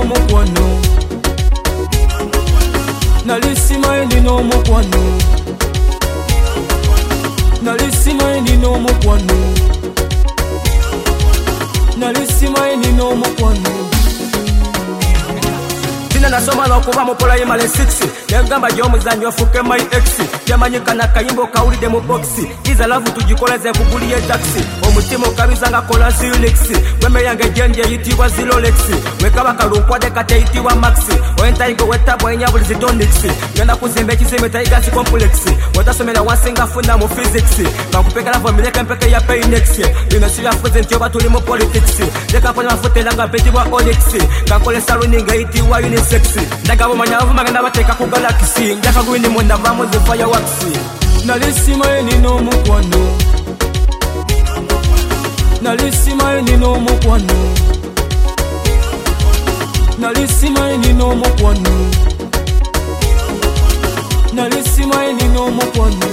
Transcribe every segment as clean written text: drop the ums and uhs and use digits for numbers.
mukwano. Nalisima nino mukwano. Nalisima nino mukwano. Nalisima nino mukwano. Nasoma lokuba mupola ye male 6 yagamba jo muzanyo afuke my ex yamanyika na kayimbo kaulide mu box iza love tujikoleze kuguliye taxi omutimo kabizanga kola Felix weme yange jenje yitibwa Zirolex wekaba kalunkwa de kate yitibwa Max oyentayigo wetabo enyabuli zitonix ngenda kuzimba ekizimbe tayiga si complex watasomera wasinga funda mu physics bakupekala vomileka mpeke ya paynex bino sibya fuze ntyo batuli mu politics leka pona mafutelanga petibwa Olex kankole saluni ngayitibwa unisex ndagabo manyavu maganda bateka ku galaxy ndaka gwini monda vamo the fireworks. Nalisima nino mukwano. Nalisima nino mukwano. Nalisima nino mukwano. Nalisima nino mukwano.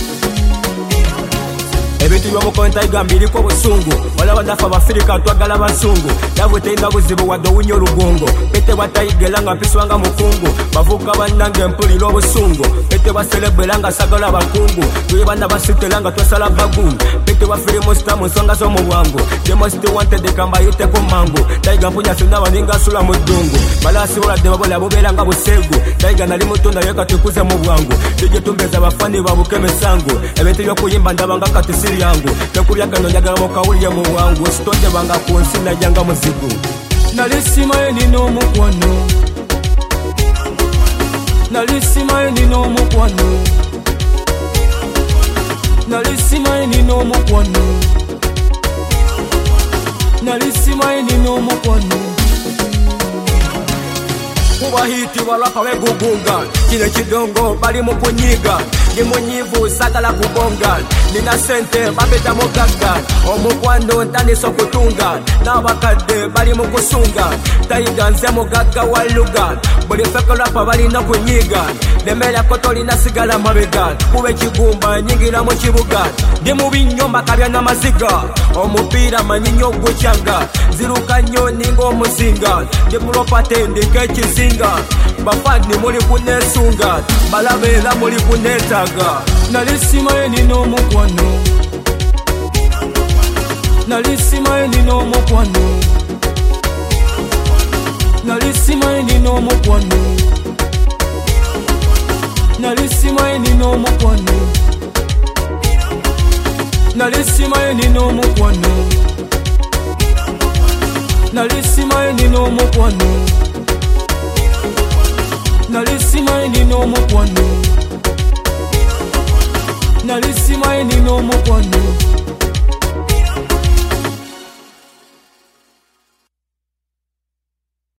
Ebintu byomukonta igambiri ko busungu wala badafa bafirika twagala basungu davu teinda buzibu wado unyo lugongo pete batayigelanga mpiswanga mukungu bavuka banange mpuliro busungu pete baselebelanga sagala bakungu tuyibanda basitelanga twasala bagungu pete bafiri musta musonga zo mu bwangu the most wanted kamba yite ko mangu taiga mpunya sina baninga sula mudungu balasi wala de babola bobelanga busegu taiga nali mutunda yeka tukuze mu bwangu tije tumbeza bafani babukeme sangu ebintu byo kuyimba ndabanga katisiri yangu tekulya kano njagala mukawulye mu bwangu sitonde banga kunsi najanga muzigu. Nalisima nino mukwano. Nalisima nino mukwano. Nalisima nino mukwano. Nalisima nino mukwano. Kubahiti walapa wegugunga kile kidongo bali mukunyiga ni munyivu sagala kubonga nina sente babeta mugaga omukwano ntani sokutunga nabakade bali mukusunga taiga nze mugaga waluga buli fekolapa bali no kunyiga nemera kotoli nasigala mabega kube kigumba nyingira mu kibuga ndi mu binyomba kabya namaziga omupira manyinyo gucyanga ziruka nyo ningo muzinga ndi muropate ndike kizinga bafani muri kunesunga balabela muri kunetaga. Nalisima nino mukwano. Nalisima nino mukwano. Nalisima nino mukwano. Nalisima nino mukwano. Nalisima nino mukwano. Nalisima nino mukwano. Nalisima nino mukwano. Nalisima nino mukwano.